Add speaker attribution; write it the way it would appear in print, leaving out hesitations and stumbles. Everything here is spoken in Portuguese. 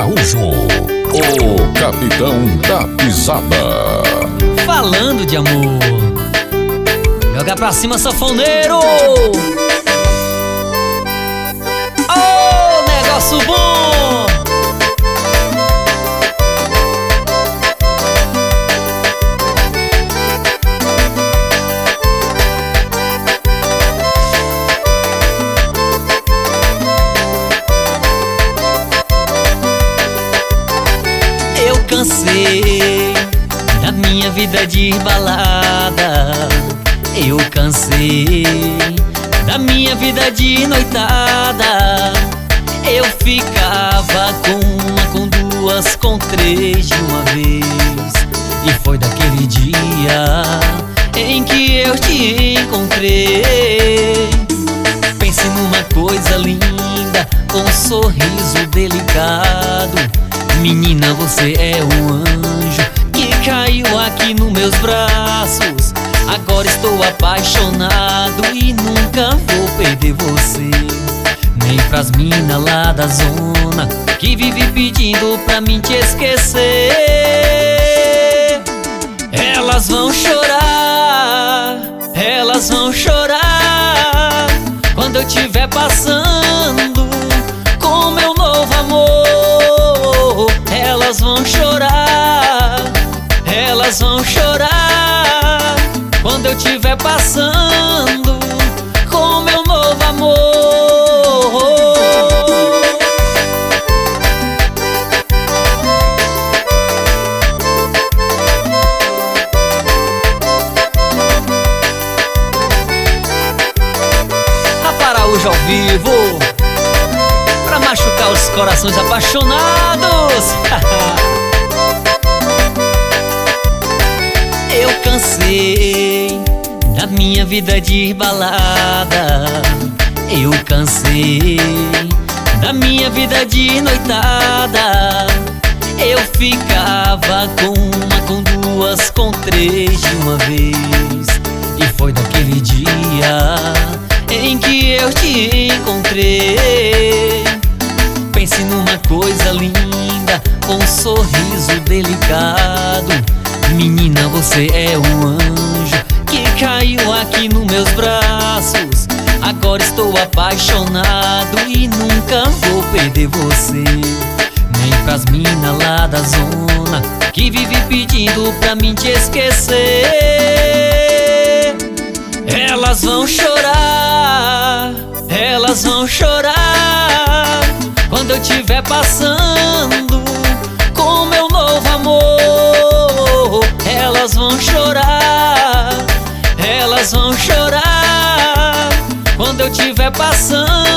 Speaker 1: Araújo, o capitão da pisada.
Speaker 2: Falando de amor, joga pra cima, sanfoneiro. Oh, negócio bom. Eu cansei da minha vida de balada. Eu cansei da minha vida de noitada. Eu ficava com uma, com duas, com três de uma vez. E foi daquele dia em que eu te encontrei. Pense numa coisa linda, com um sorriso delicado. Menina, você é um anjo que caiu aqui nos meus braços. Agora estou apaixonado e nunca vou perder você. Nem pras minas lá da zona que vive pedindo pra mim te esquecer. Elas vão chorar, elas vão chorar quando eu tiver passando com meu novo amor. Elas vão chorar, elas vão chorar quando eu tiver passando com meu novo amor. Rafa Araújo ao vivo, pra machucar os corações apaixonados. Eu cansei da minha vida de balada. Eu cansei da minha vida de noitada. Eu ficava com uma, com duas, com três de uma vez. E foi daquele dia em que eu te encontrei. Pense numa coisa linda, com um sorriso delicado. Menina, você é um anjo que caiu aqui nos meus braços. Agora estou apaixonado e nunca vou perder você. Nem pras minas lá da zona que vive pedindo pra mim te esquecer. Elas vão chorar, elas vão chorar quando eu tiver passando com meu novo amor. Elas vão chorar, elas vão chorar quando eu tiver passando